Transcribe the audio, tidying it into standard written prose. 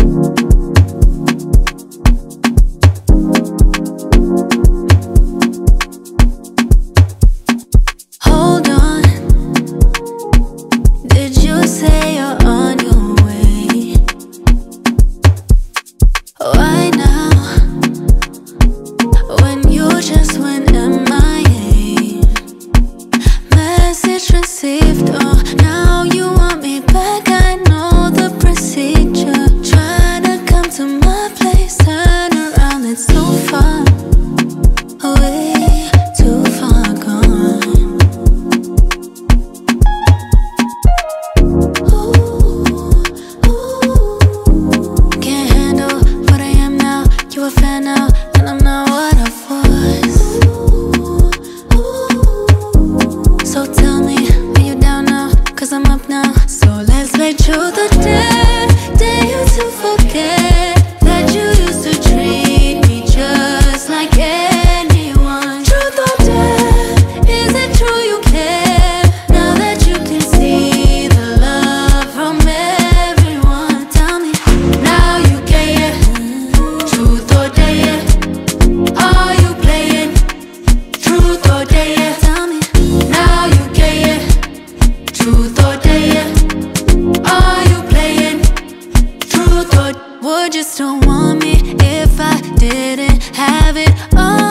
Hold on, did you say you're on your way? Why now, when you just went MIA? Message received, oh, now you want me back. I know the procedure. Try to come to my place, turn around, it's so far away, too far gone. Can't handle what I am now. You a fan now, and I'm not what I was. So tell me, are you down now? Cause I'm up now. So let's make truth or dare you to forget that you used to treat me just like anyone. Truth or dare, is it true you care? Now that you can see the love from everyone. Tell me, now you get it. Truth or dare, are you playing? Truth or dare, tell me, now you get it. Truth or dare, are you playing? Truth or would you still want me if I didn't have it all?